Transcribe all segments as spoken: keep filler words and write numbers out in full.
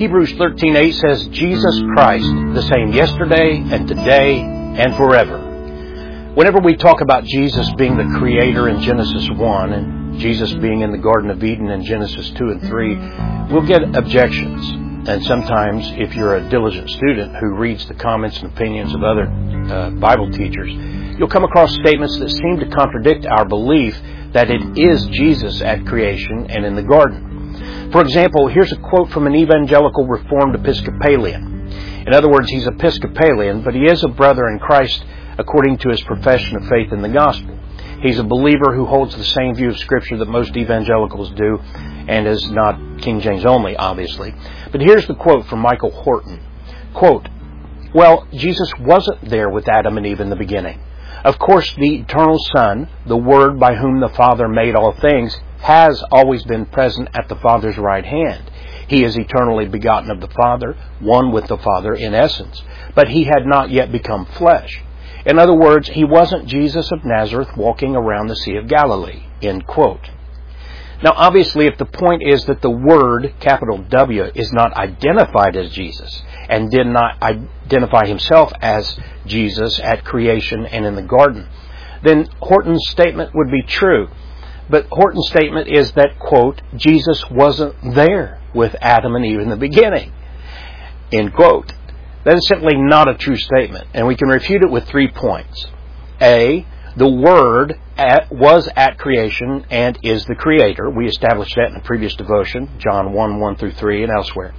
Hebrews thirteen eight says, Jesus Christ, the same yesterday and today and forever. Whenever we talk about Jesus being the Creator in Genesis one and Jesus being in the Garden of Eden in Genesis two and three, we'll get objections. And sometimes, if you're a diligent student who reads the comments and opinions of other uh, Bible teachers, you'll come across statements that seem to contradict our belief that it is Jesus at creation and in the garden. For example, here's a quote from an evangelical Reformed Episcopalian. In other words, he's Episcopalian, but he is a brother in Christ according to his profession of faith in the gospel. He's a believer who holds the same view of Scripture that most evangelicals do, and is not King James only, obviously. But here's the quote from Michael Horton. Quote, well, Jesus wasn't there with Adam and Eve in the beginning. Of course, the eternal Son, the Word by whom the Father made all things, has always been present at the Father's right hand. He is eternally begotten of the Father, one with the Father in essence. But he had not yet become flesh. In other words, he wasn't Jesus of Nazareth walking around the Sea of Galilee. End quote. Now, obviously, if the point is that the Word, capital W, is not identified as Jesus, and did not identify himself as Jesus at creation and in the garden, then Horton's statement would be true. But Horton's statement is that, quote, Jesus wasn't there with Adam and Eve in the beginning, end quote. That is simply not a true statement, and we can refute it with three points. A, the Word at, was at creation and is the Creator. We established that in a previous devotion, John one, one through three, and elsewhere.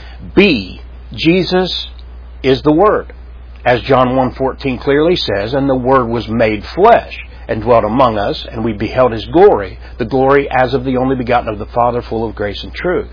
B, Jesus is the Word, as John one fourteen clearly says, and the Word was made flesh and dwelt among us, and we beheld his glory, the glory as of the only begotten of the Father, full of grace and truth.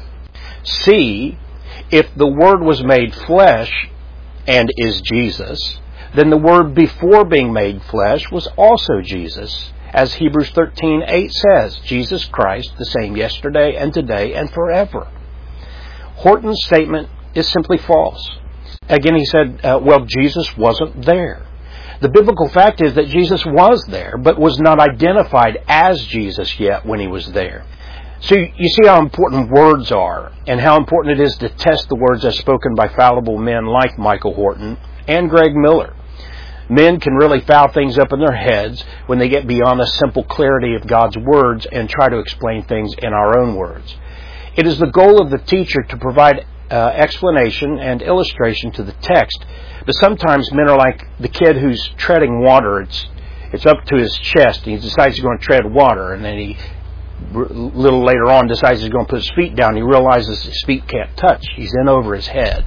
C, if the Word was made flesh and is Jesus, then the Word before being made flesh was also Jesus, as Hebrews thirteen eight says, Jesus Christ, the same yesterday and today and forever. Horton's statement is simply false. Again, he said, uh, well, Jesus wasn't there. The biblical fact is that Jesus was there, but was not identified as Jesus yet when he was there. So you see how important words are, and how important it is to test the words as spoken by fallible men like Michael Horton and Greg Miller. Men can really foul things up in their heads when they get beyond the simple clarity of God's words and try to explain things in our own words. It is the goal of the teacher to provide uh, explanation and illustration to the text, but sometimes men are like the kid who's treading water. It's it's up to his chest, and he decides he's going to tread water, and then he, a little later on, decides he's going to put his feet down. He realizes his feet can't touch. He's in over his head.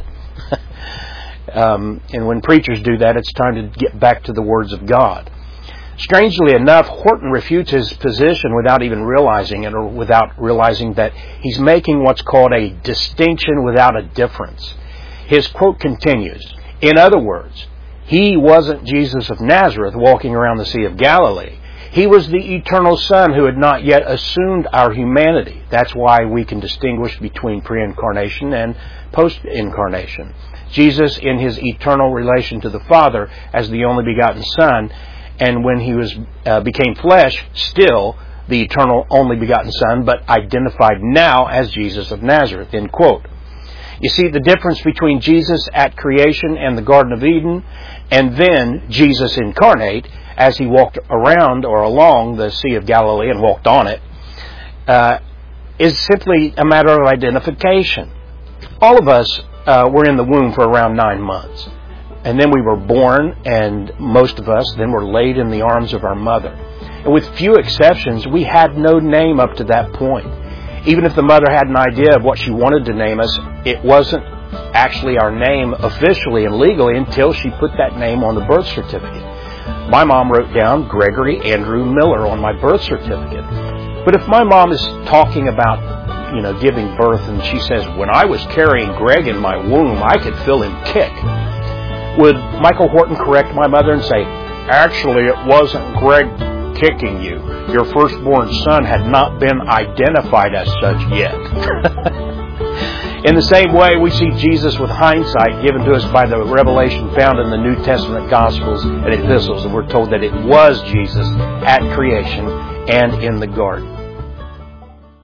um, and when preachers do that, it's time to get back to the words of God. Strangely enough, Horton refutes his position without even realizing it, or without realizing that he's making what's called a distinction without a difference. His quote continues, in other words, he wasn't Jesus of Nazareth walking around the Sea of Galilee. He was the eternal Son who had not yet assumed our humanity. That's why we can distinguish between pre-incarnation and post-incarnation. Jesus, in his eternal relation to the Father as the only begotten Son, and when he was uh, became flesh, still the eternal only begotten Son, but identified now as Jesus of Nazareth, end quote. You see the difference between Jesus at creation and the Garden of Eden, and then Jesus incarnate, as he walked around or along the Sea of Galilee and walked on it, uh, is simply a matter of identification. All of us uh, were in the womb for around nine months. And then we were born, and most of us then were laid in the arms of our mother. And with few exceptions, we had no name up to that point. Even if the mother had an idea of what she wanted to name us, it wasn't actually our name officially and legally until she put that name on the birth certificate. My mom wrote down Gregory Andrew Miller on my birth certificate. But if my mom is talking about, you know, giving birth, and she says, when I was carrying Greg in my womb, I could feel him kick, would Michael Horton correct my mother and say, actually, it wasn't Greg kicking you. Your firstborn son had not been identified as such yet. In the same way, we see Jesus with hindsight given to us by the revelation found in the New Testament Gospels and epistles, and we're told that it was Jesus at creation and in the garden.